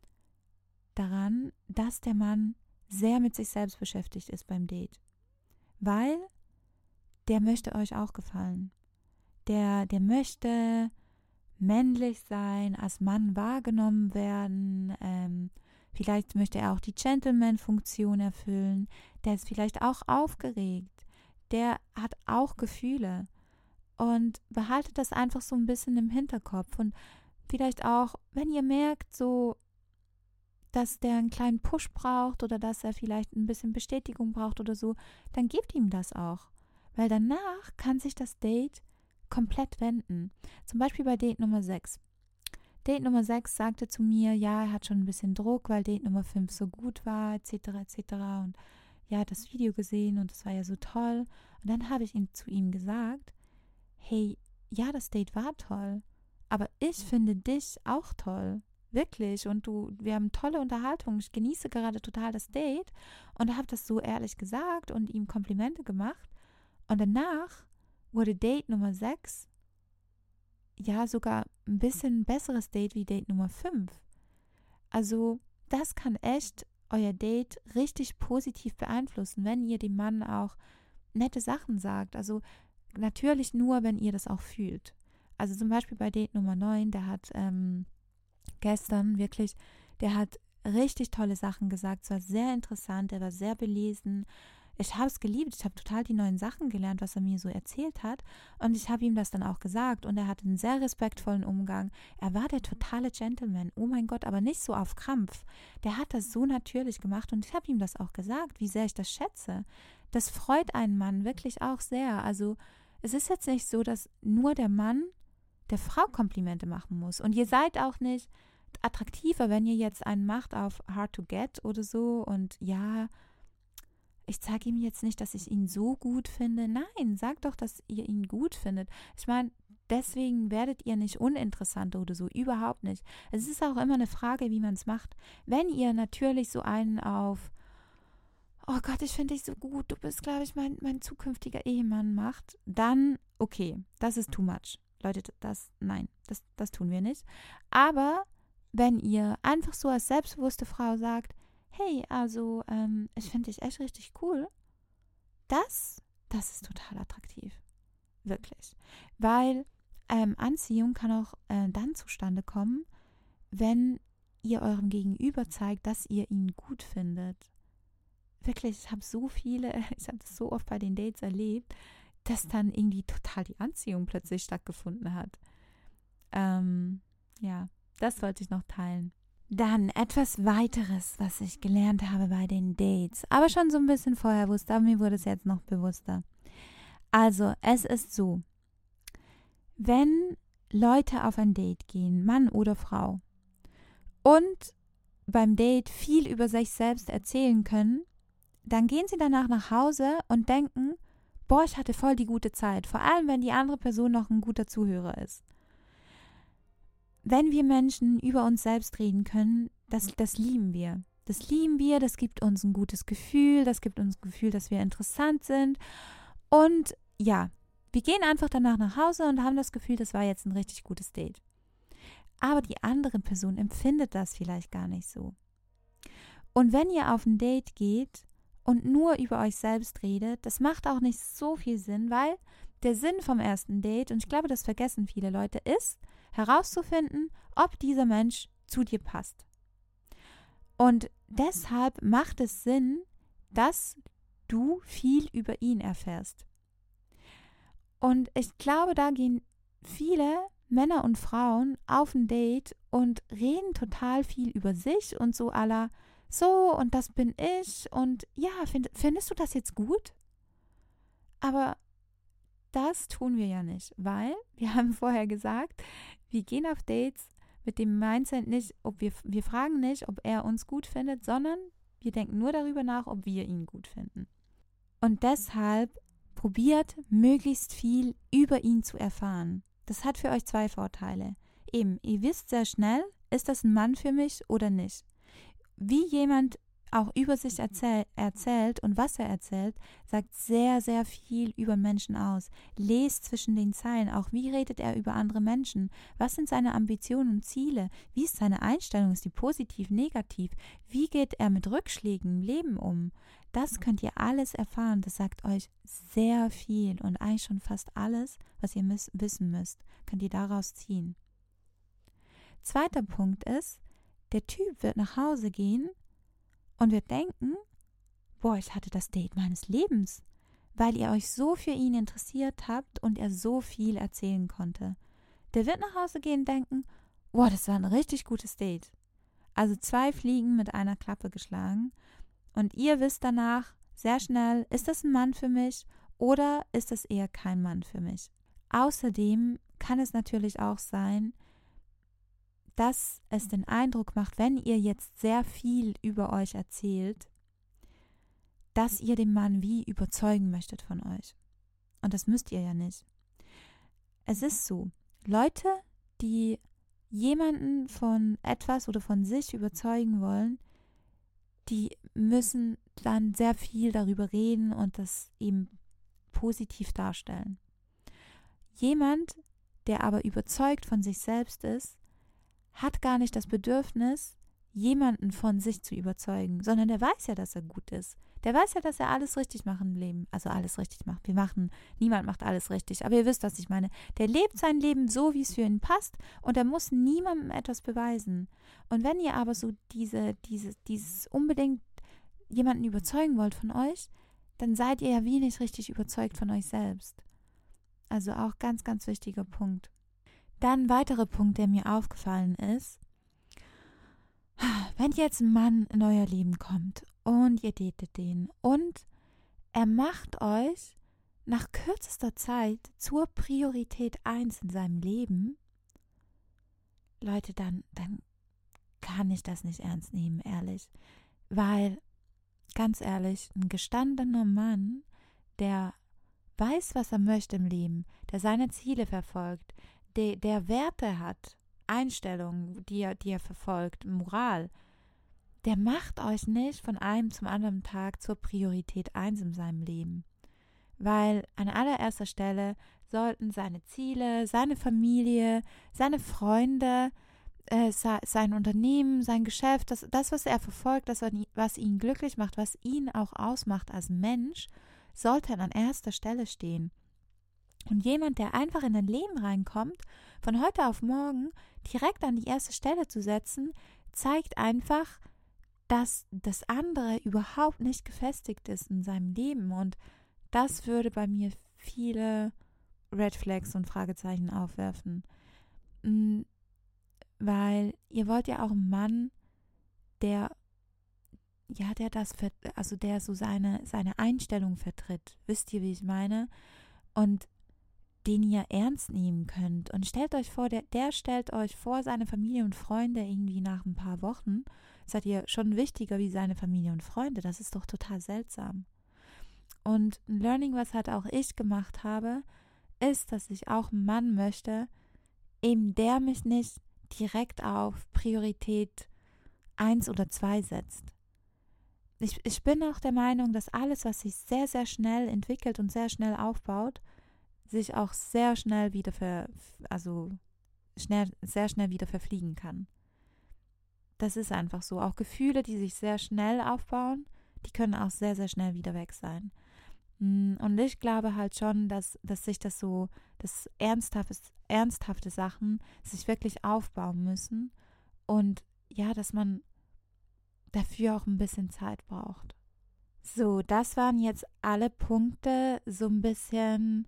daran, dass der Mann sehr mit sich selbst beschäftigt ist beim Date. Weil der möchte euch auch gefallen. Der, der möchte männlich sein, als Mann wahrgenommen werden. Ähm, vielleicht möchte er auch die Gentleman-Funktion erfüllen. Der ist vielleicht auch aufgeregt. Der hat auch Gefühle. Und behaltet das einfach so ein bisschen im Hinterkopf. Und vielleicht auch, wenn ihr merkt, so, dass der einen kleinen Push braucht oder dass er vielleicht ein bisschen Bestätigung braucht oder so, dann gebt ihm das auch. Weil danach kann sich das Date komplett wenden. Zum Beispiel bei Date Nummer sechs. Date Nummer sechs sagte zu mir, ja, er hat schon ein bisschen Druck, weil Date Nummer fünf so gut war, et cetera et cetera. Und ja, hat das Video gesehen und das war ja so toll. Und dann habe ich ihm zu ihm gesagt, hey, ja, das Date war toll, aber ich finde dich auch toll, wirklich. Und du, wir haben tolle Unterhaltung. Ich genieße gerade total das Date und habe das so ehrlich gesagt und ihm Komplimente gemacht. Und danach wurde Date Nummer sechs ja sogar ein bisschen besseres Date wie Date Nummer fünf. Also das kann echt euer Date richtig positiv beeinflussen, wenn ihr dem Mann auch nette Sachen sagt. Also natürlich nur, wenn ihr das auch fühlt. Also zum Beispiel bei Date Nummer neun, der hat ähm, gestern wirklich, der hat richtig tolle Sachen gesagt. Es war sehr interessant, er war sehr belesen. Ich habe es geliebt, ich habe total die neuen Sachen gelernt, was er mir so erzählt hat. Und ich habe ihm das dann auch gesagt und er hatte einen sehr respektvollen Umgang. Er war der totale Gentleman, oh mein Gott, aber nicht so auf Krampf. Der hat das so natürlich gemacht und ich habe ihm das auch gesagt, wie sehr ich das schätze. Das freut einen Mann wirklich auch sehr. Also es ist jetzt nicht so, dass nur der Mann der Frau Komplimente machen muss. Und ihr seid auch nicht attraktiver, wenn ihr jetzt einen macht auf Hard to Get oder so. Und ja, ich zeige ihm jetzt nicht, dass ich ihn so gut finde. Nein, sagt doch, dass ihr ihn gut findet. Ich meine, deswegen werdet ihr nicht uninteressant oder so. Überhaupt nicht. Es ist auch immer eine Frage, wie man es macht. Wenn ihr natürlich so einen auf oh Gott, ich finde dich so gut, du bist, glaube ich, mein, mein zukünftiger Ehemann macht, dann, okay, das ist too much. Leute, das, nein, das, das tun wir nicht. Aber wenn ihr einfach so als selbstbewusste Frau sagt, hey, also, ähm, ich finde dich echt richtig cool, das, das ist total attraktiv. Wirklich. Weil ähm, Anziehung kann auch äh, dann zustande kommen, wenn ihr eurem Gegenüber zeigt, dass ihr ihn gut findet. Wirklich, ich habe so viele, ich habe das so oft bei den Dates erlebt, dass dann irgendwie total die Anziehung plötzlich stattgefunden hat. Ähm, ja, das wollte ich noch teilen. Dann etwas weiteres, was ich gelernt habe bei den Dates, aber schon so ein bisschen vorher wusste, aber mir wurde es jetzt noch bewusster. Also, es ist so, wenn Leute auf ein Date gehen, Mann oder Frau, und beim Date viel über sich selbst erzählen können, dann gehen sie danach nach Hause und denken, boah, ich hatte voll die gute Zeit, vor allem wenn die andere Person noch ein guter Zuhörer ist. Wenn wir Menschen über uns selbst reden können, das, das lieben wir. Das lieben wir, das gibt uns ein gutes Gefühl, das gibt uns ein Gefühl, dass wir interessant sind. Und ja, wir gehen einfach danach nach Hause und haben das Gefühl, das war jetzt ein richtig gutes Date. Aber die andere Person empfindet das vielleicht gar nicht so. Und wenn ihr auf ein Date geht und nur über euch selbst redet, das macht auch nicht so viel Sinn, weil der Sinn vom ersten Date, und ich glaube, das vergessen viele Leute, ist, herauszufinden, ob dieser Mensch zu dir passt. Und deshalb macht es Sinn, dass du viel über ihn erfährst. Und ich glaube, da gehen viele Männer und Frauen auf ein Date und reden total viel über sich und so à la, so und das bin ich und ja, find, findest du das jetzt gut? Aber das tun wir ja nicht, weil wir haben vorher gesagt, wir gehen auf Dates mit dem Mindset nicht, ob wir, wir fragen nicht, ob er uns gut findet, sondern wir denken nur darüber nach, ob wir ihn gut finden. Und deshalb probiert möglichst viel über ihn zu erfahren. Das hat für euch zwei Vorteile. Eben, ihr wisst sehr schnell, ist das ein Mann für mich oder nicht. Wie jemand auch über sich erzähl, erzählt und was er erzählt, sagt sehr, sehr viel über Menschen aus. Lest zwischen den Zeilen auch, wie redet er über andere Menschen, was sind seine Ambitionen und Ziele, wie ist seine Einstellung, ist die positiv, negativ, wie geht er mit Rückschlägen im Leben um. Das könnt ihr alles erfahren, das sagt euch sehr viel und eigentlich schon fast alles, was ihr müß, wissen müsst, könnt ihr daraus ziehen. Zweiter Punkt ist, der Typ wird nach Hause gehen und wird denken, boah, ich hatte das Date meines Lebens, weil ihr euch so für ihn interessiert habt und er so viel erzählen konnte. Der wird nach Hause gehen und denken, boah, das war ein richtig gutes Date. Also zwei Fliegen mit einer Klappe geschlagen und ihr wisst danach sehr schnell, ist das ein Mann für mich oder ist das eher kein Mann für mich. Außerdem kann es natürlich auch sein, dass es den Eindruck macht, wenn ihr jetzt sehr viel über euch erzählt, dass ihr den Mann wie überzeugen möchtet von euch. Und das müsst ihr ja nicht. Es ist so, Leute, die jemanden von etwas oder von sich überzeugen wollen, die müssen dann sehr viel darüber reden und das eben positiv darstellen. Jemand, der aber überzeugt von sich selbst ist, hat gar nicht das Bedürfnis, jemanden von sich zu überzeugen, sondern der weiß ja, dass er gut ist. Der weiß ja, dass er alles richtig macht im Leben. Also alles richtig macht. Wir machen, niemand macht alles richtig. Aber ihr wisst, was ich meine. Der lebt sein Leben so, wie es für ihn passt und er muss niemandem etwas beweisen. Und wenn ihr aber so diese, diese, dieses unbedingt jemanden überzeugen wollt von euch, dann seid ihr ja wie nicht richtig überzeugt von euch selbst. Also auch ganz, ganz wichtiger Punkt. Dann ein weiterer Punkt, der mir aufgefallen ist, wenn jetzt ein Mann in euer Leben kommt und ihr datet den und er macht euch nach kürzester Zeit zur Priorität eins in seinem Leben, Leute, dann, dann kann ich das nicht ernst nehmen, ehrlich. Weil, ganz ehrlich, ein gestandener Mann, der weiß, was er möchte im Leben, der seine Ziele verfolgt, der, der Werte hat, Einstellungen, die er, die er verfolgt, Moral, der macht euch nicht von einem zum anderen Tag zur Priorität eins in seinem Leben. Weil an allererster Stelle sollten seine Ziele, seine Familie, seine Freunde, äh, sein Unternehmen, sein Geschäft, das, das was er verfolgt, das, was ihn glücklich macht, was ihn auch ausmacht als Mensch, sollte an erster Stelle stehen. Und jemand, der einfach in dein Leben reinkommt, von heute auf morgen direkt an die erste Stelle zu setzen, zeigt einfach, dass das andere überhaupt nicht gefestigt ist in seinem Leben. Und das würde bei mir viele Red Flags und Fragezeichen aufwerfen. Weil ihr wollt ja auch einen Mann, der, ja, der das, also der so seine, seine Einstellung vertritt. Wisst ihr, wie ich meine? Und den ihr ernst nehmen könnt. Und stellt euch vor, der, der stellt euch vor seine Familie und Freunde irgendwie nach ein paar Wochen. Seid ihr schon wichtiger wie seine Familie und Freunde. Das ist doch total seltsam. Und ein Learning, was halt auch ich gemacht habe, ist, dass ich auch einen Mann möchte, eben der mich nicht direkt auf Priorität eins oder zwei setzt. Ich, ich bin auch der Meinung, dass alles, was sich sehr, sehr schnell entwickelt und sehr schnell aufbaut, sich auch sehr schnell wieder ver, also schnell, sehr schnell wieder verfliegen kann. Das ist einfach so. Auch Gefühle, die sich sehr schnell aufbauen, die können auch sehr, sehr schnell wieder weg sein. Und ich glaube halt schon, dass, dass sich das so, dass ernsthafte, ernsthafte Sachen sich wirklich aufbauen müssen und ja, dass man dafür auch ein bisschen Zeit braucht. So, das waren jetzt alle Punkte so ein bisschen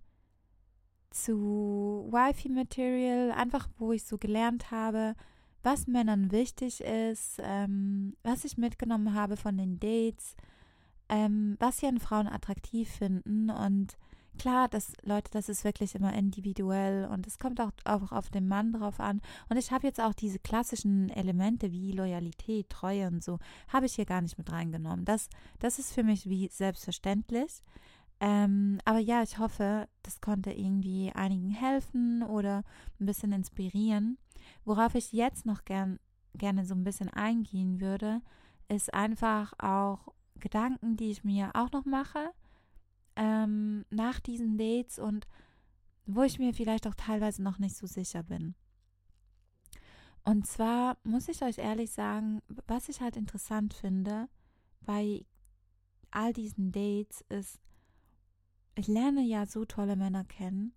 zu Wifey-Material, einfach wo ich so gelernt habe, was Männern wichtig ist, ähm, was ich mitgenommen habe von den Dates, ähm, was sie an Frauen attraktiv finden. Und klar, das, Leute, das ist wirklich immer individuell und es kommt auch, auch auf den Mann drauf an. Und ich habe jetzt auch diese klassischen Elemente wie Loyalität, Treue und so, habe ich hier gar nicht mit reingenommen. Das, das ist für mich wie selbstverständlich. Ähm, aber ja, ich hoffe, das konnte irgendwie einigen helfen oder ein bisschen inspirieren. Worauf ich jetzt noch gern, gerne so ein bisschen eingehen würde, ist einfach auch Gedanken, die ich mir auch noch mache ähm, nach diesen Dates und wo ich mir vielleicht auch teilweise noch nicht so sicher bin. Und zwar muss ich euch ehrlich sagen, was ich halt interessant finde bei all diesen Dates ist, ich lerne ja so tolle Männer kennen.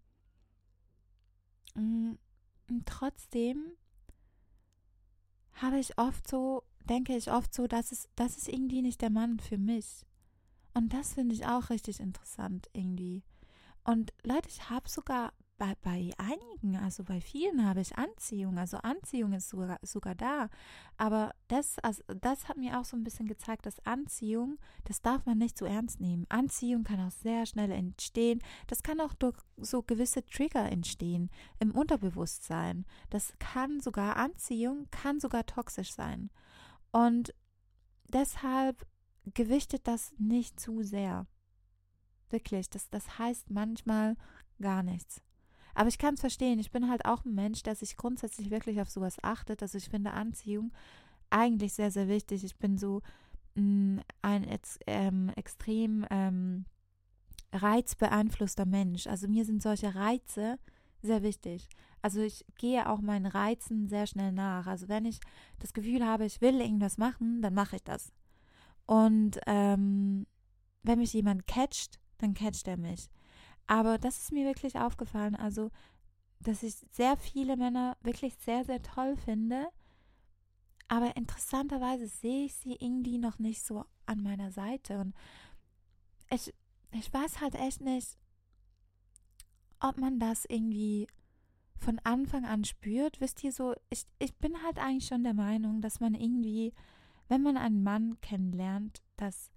Und trotzdem habe ich oft so, denke ich oft so, dass es, das ist irgendwie nicht der Mann für mich. Und das finde ich auch richtig interessant irgendwie. Und Leute, ich habe sogar bei, bei einigen, also bei vielen habe ich Anziehung. Also Anziehung ist sogar, sogar da. Aber das, also das hat mir auch so ein bisschen gezeigt, dass Anziehung, das darf man nicht so ernst nehmen. Anziehung kann auch sehr schnell entstehen. Das kann auch durch so gewisse Trigger entstehen im Unterbewusstsein. Das kann sogar, Anziehung kann sogar toxisch sein. Und deshalb gewichtet das nicht zu sehr. Wirklich, das, das heißt manchmal gar nichts. Aber ich kann es verstehen, ich bin halt auch ein Mensch, der sich grundsätzlich wirklich auf sowas achtet. Also ich finde Anziehung eigentlich sehr, sehr wichtig. Ich bin so mh, ein ex, ähm, extrem ähm, reizbeeinflusster Mensch. Also mir sind solche Reize sehr wichtig. Also ich gehe auch meinen Reizen sehr schnell nach. Also wenn ich das Gefühl habe, ich will irgendwas machen, dann mache ich das. Und ähm, wenn mich jemand catcht, dann catcht er mich. Aber das ist mir wirklich aufgefallen, also, dass ich sehr viele Männer wirklich sehr, sehr toll finde, aber interessanterweise sehe ich sie irgendwie noch nicht so an meiner Seite und ich, ich weiß halt echt nicht, ob man das irgendwie von Anfang an spürt. Wisst ihr so, ich, ich bin halt eigentlich schon der Meinung, dass man irgendwie, wenn man einen Mann kennenlernt, dass,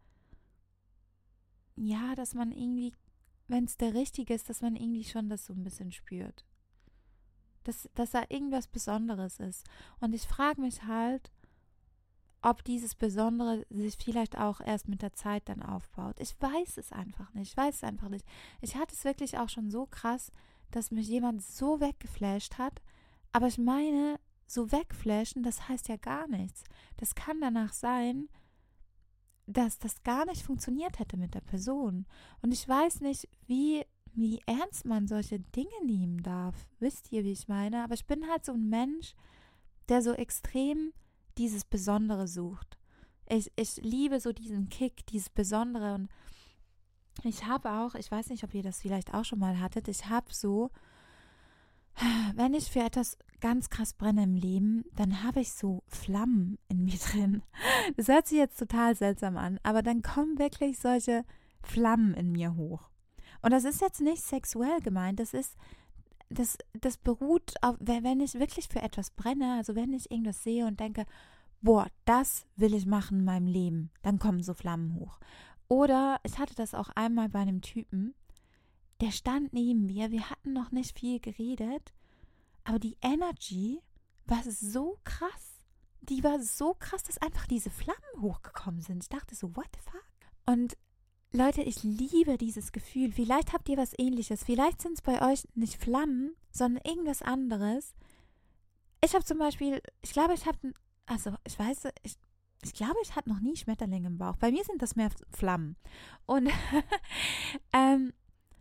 ja, dass man irgendwie, wenn es der Richtige ist, dass man irgendwie schon das so ein bisschen spürt. Dass, dass da irgendwas Besonderes ist. Und ich frage mich halt, ob dieses Besondere sich vielleicht auch erst mit der Zeit dann aufbaut. Ich weiß es einfach nicht. Ich weiß es einfach nicht. Ich hatte es wirklich auch schon so krass, dass mich jemand so weggeflasht hat. Aber ich meine, so wegflashen, das heißt ja gar nichts. Das kann danach sein, dass das gar nicht funktioniert hätte mit der Person. Und ich weiß nicht, wie, wie ernst man solche Dinge nehmen darf. Wisst ihr, wie ich meine? Aber ich bin halt so ein Mensch, der so extrem dieses Besondere sucht. Ich, ich liebe so diesen Kick, dieses Besondere. Und ich habe auch, ich weiß nicht, ob ihr das vielleicht auch schon mal hattet, ich habe so, wenn ich für etwas ganz krass brenne im Leben, dann habe ich so Flammen in mir drin. Das hört sich jetzt total seltsam an, aber dann kommen wirklich solche Flammen in mir hoch. Und das ist jetzt nicht sexuell gemeint, das ist, das, das beruht auf, wenn ich wirklich für etwas brenne, also wenn ich irgendwas sehe und denke, boah, das will ich machen in meinem Leben. Dann kommen so Flammen hoch. Oder ich hatte das auch einmal bei einem Typen, der stand neben mir, wir hatten noch nicht viel geredet, aber die Energy war so krass. Die war so krass, dass einfach diese Flammen hochgekommen sind. Ich dachte so, what the fuck? Und Leute, ich liebe dieses Gefühl. Vielleicht habt ihr was Ähnliches. Vielleicht sind es bei euch nicht Flammen, sondern irgendwas anderes. Ich habe zum Beispiel, ich glaube, ich habe, also ich weiß, ich, ich glaube, ich hatte noch nie Schmetterlinge im Bauch. Bei mir sind das mehr Flammen. Und, ähm,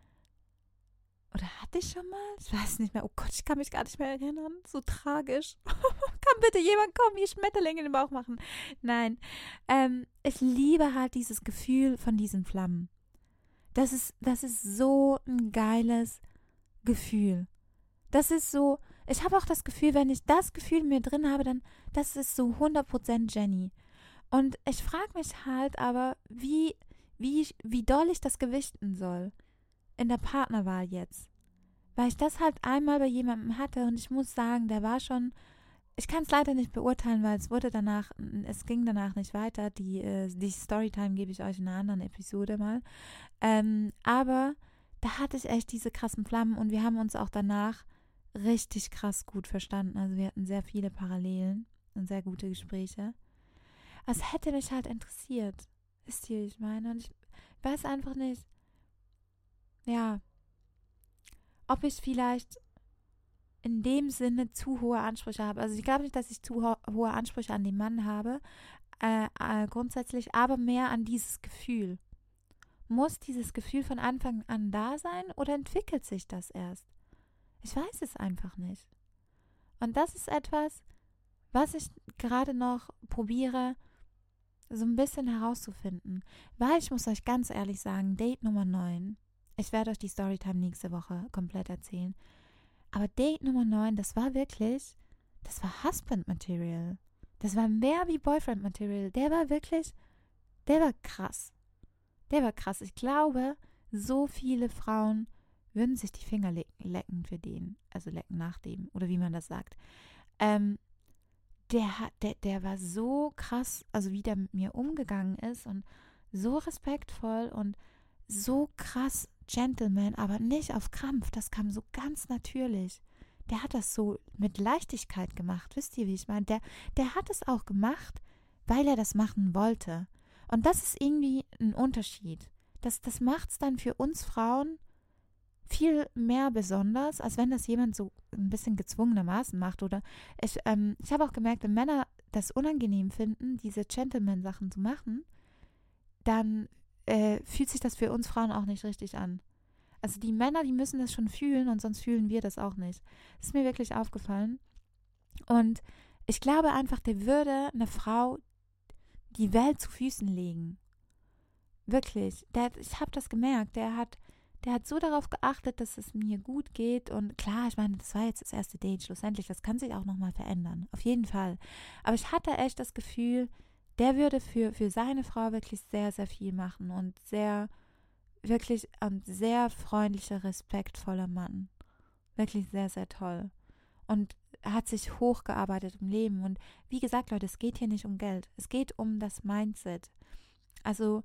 oder hatte ich schon mal? Ich weiß nicht mehr. Oh Gott, ich kann mich gar nicht mehr erinnern. So tragisch. Kann bitte jemand kommen, mir Schmetterlinge in den Bauch machen? Nein. Ähm, ich liebe halt dieses Gefühl von diesen Flammen. Das ist, das ist so ein geiles Gefühl. Das ist so, ich habe auch das Gefühl, wenn ich das Gefühl in mir drin habe, dann, das ist so hundert Prozent Jenny. Und ich frage mich halt aber, wie, wie, wie doll ich das gewichten soll. In der Partnerwahl jetzt. Weil ich das halt einmal bei jemandem hatte und ich muss sagen, der war schon, ich kann es leider nicht beurteilen, weil es wurde danach, es ging danach nicht weiter. Die, äh, die Storytime gebe ich euch in einer anderen Episode mal. Ähm, aber da hatte ich echt diese krassen Flammen und wir haben uns auch danach richtig krass gut verstanden. Also wir hatten sehr viele Parallelen und sehr gute Gespräche. Es hätte mich halt interessiert. Wisst ihr, wie ich meine? Und ich weiß einfach nicht, ja, ob ich vielleicht in dem Sinne zu hohe Ansprüche habe. Also ich glaube nicht, dass ich zu ho- hohe Ansprüche an den Mann habe, äh, äh, grundsätzlich, aber mehr an dieses Gefühl. Muss dieses Gefühl von Anfang an da sein oder entwickelt sich das erst? Ich weiß es einfach nicht. Und das ist etwas, was ich gerade noch probiere, so ein bisschen herauszufinden. Weil ich muss euch ganz ehrlich sagen, Date Nummer neun, ich werde euch die Storytime nächste Woche komplett erzählen. Aber Date Nummer neun, das war wirklich, das war Husband Material. Das war mehr wie Boyfriend Material. Der war wirklich, der war krass. Der war krass. Ich glaube, so viele Frauen würden sich die Finger le- lecken für den. Also lecken nach dem, oder wie man das sagt. Ähm, der, hat, der, der war so krass, also wie der mit mir umgegangen ist und so respektvoll und so krass Gentleman, aber nicht auf Krampf. Das kam so ganz natürlich. Der hat das so mit Leichtigkeit gemacht. Wisst ihr, wie ich meine? Der, der hat es auch gemacht, weil er das machen wollte. Und das ist irgendwie ein Unterschied. Das, das macht es dann für uns Frauen viel mehr besonders, als wenn das jemand so ein bisschen gezwungenermaßen macht. Oder ich, ähm, ich habe auch gemerkt, wenn Männer das unangenehm finden, diese Gentleman-Sachen zu machen, dann äh, fühlt sich das für uns Frauen auch nicht richtig an. Also die Männer, die müssen das schon fühlen und sonst fühlen wir das auch nicht. Das ist mir wirklich aufgefallen. Und ich glaube einfach, der würde eine Frau die Welt zu Füßen legen. Wirklich. Der, ich habe das gemerkt. Der hat, der hat so darauf geachtet, dass es mir gut geht. Und klar, ich meine, das war jetzt das erste Date. Schlussendlich, das kann sich auch nochmal verändern. Auf jeden Fall. Aber ich hatte echt das Gefühl, der würde für, für seine Frau wirklich sehr, sehr viel machen und sehr, wirklich ein sehr freundlicher, respektvoller Mann. Wirklich sehr, sehr toll. Und hat sich hochgearbeitet im Leben. Und wie gesagt, Leute, es geht hier nicht um Geld. Es geht um das Mindset. Also,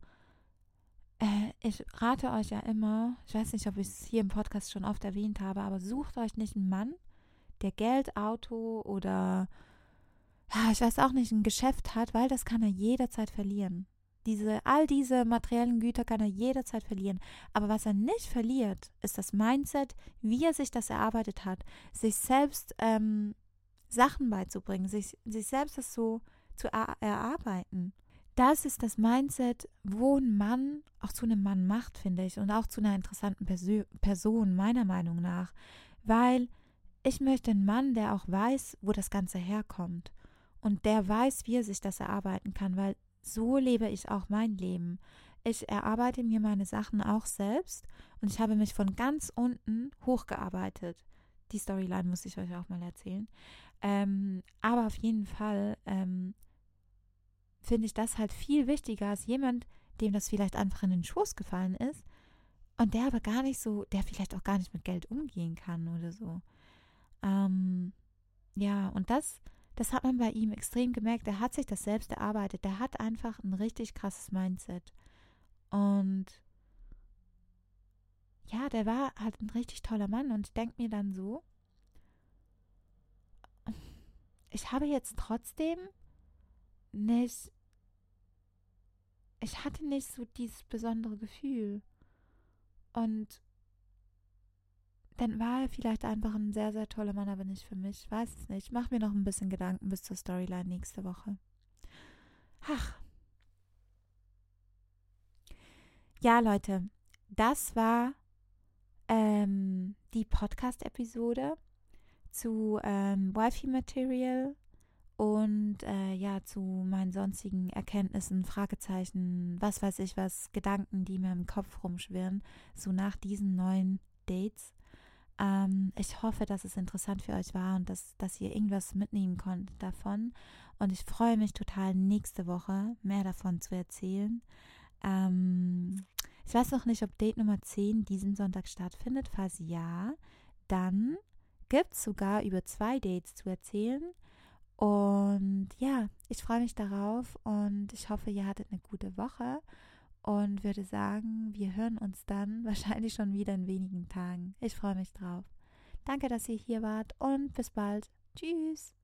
äh, ich rate euch ja immer, ich weiß nicht, ob ich es hier im Podcast schon oft erwähnt habe, aber sucht euch nicht einen Mann, der Geld, Auto oder ja, ich weiß auch nicht, ein Geschäft hat, weil das kann er jederzeit verlieren. Diese, all diese materiellen Güter kann er jederzeit verlieren. Aber was er nicht verliert, ist das Mindset, wie er sich das erarbeitet hat, sich selbst ähm, Sachen beizubringen, sich, sich selbst das so zu er- erarbeiten. Das ist das Mindset, wo ein Mann auch zu einem Mann macht, finde ich, und auch zu einer interessanten Persö- Person, meiner Meinung nach. Weil ich möchte einen Mann, der auch weiß, wo das Ganze herkommt. Und der weiß, wie er sich das erarbeiten kann, weil so lebe ich auch mein Leben. Ich erarbeite mir meine Sachen auch selbst und ich habe mich von ganz unten hochgearbeitet. Die Storyline muss ich euch auch mal erzählen. Ähm, aber auf jeden Fall ähm, finde ich das halt viel wichtiger als jemand, dem das vielleicht einfach in den Schoß gefallen ist und der aber gar nicht so, der vielleicht auch gar nicht mit Geld umgehen kann oder so. Ähm, ja, und das das hat man bei ihm extrem gemerkt. Er hat sich das selbst erarbeitet. Der hat einfach ein richtig krasses Mindset. Und ja, der war halt ein richtig toller Mann. Und ich denke mir dann so, ich habe jetzt trotzdem nicht, ich hatte nicht so dieses besondere Gefühl. Und dann war er vielleicht einfach ein sehr, sehr toller Mann, aber nicht für mich. Ich weiß es nicht. Ich mache mir noch ein bisschen Gedanken bis zur Storyline nächste Woche. Ach. Ja, Leute, das war ähm, die Podcast-Episode zu ähm, Wifi-Material und äh, ja, zu meinen sonstigen Erkenntnissen, Fragezeichen, was weiß ich was, Gedanken, die mir im Kopf rumschwirren, so nach diesen neuen Dates. Ähm, ich hoffe, dass es interessant für euch war und dass, dass ihr irgendwas mitnehmen konntet davon. Und ich freue mich total, nächste Woche mehr davon zu erzählen. Ähm, ich weiß noch nicht, ob Date Nummer zehn diesen Sonntag stattfindet. Falls ja, dann gibt es sogar über zwei Dates zu erzählen. Und ja, ich freue mich darauf und ich hoffe, ihr hattet eine gute Woche und würde sagen, wir hören uns dann wahrscheinlich schon wieder in wenigen Tagen. Ich freue mich drauf. Danke, dass ihr hier wart und bis bald. Tschüss.